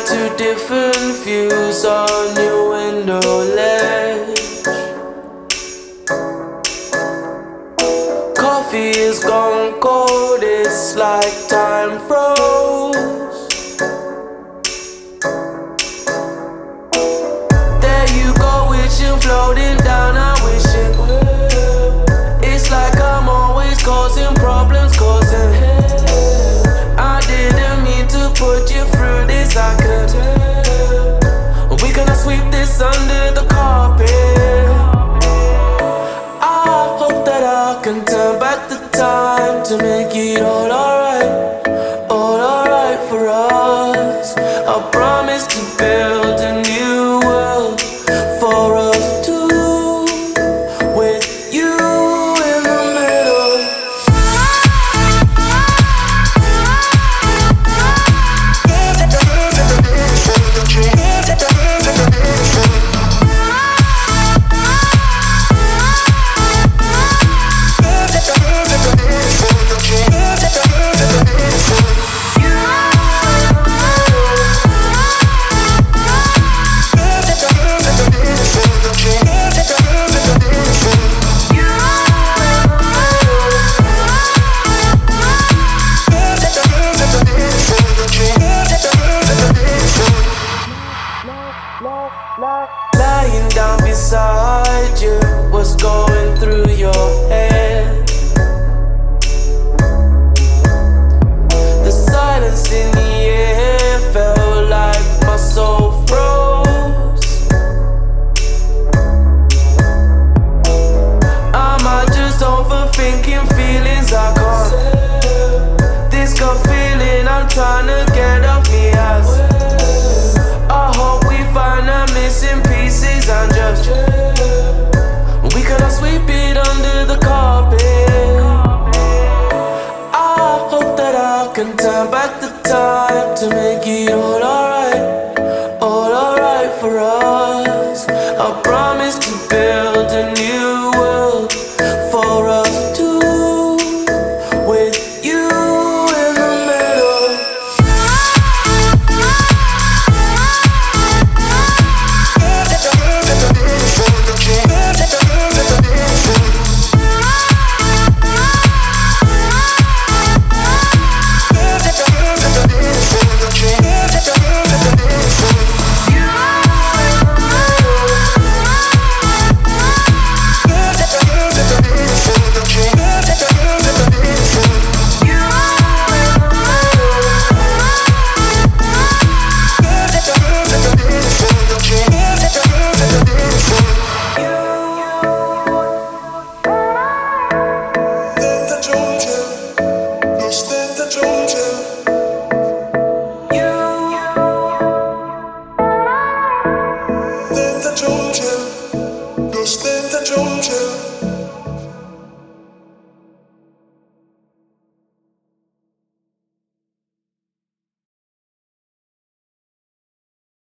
got two different views on your window ledge. Coffee is gone cold, it's like time froze. There you go, wishing, floating down, I'm wishing. It's like I'm always causing problems, causing hell. I didn't mean to put you through this, I could tell. We gonna sweep this under the carpet. I hope that I can turn back the time to make it all alright for us. I promise to build a new world for us two, with you in the middle. Lying down beside you, what's going through your head? The silence in the air felt like my soul froze. Am I just overthinking feelings I can't? This gut feeling I'm trying to get off me ass. I hope we find the missing pieces and just we could sweep it under the carpet. I hope that I can turn back the time to make it all alright for us. I promise to build a new world for us two, with you in the middle. Ostenta giunge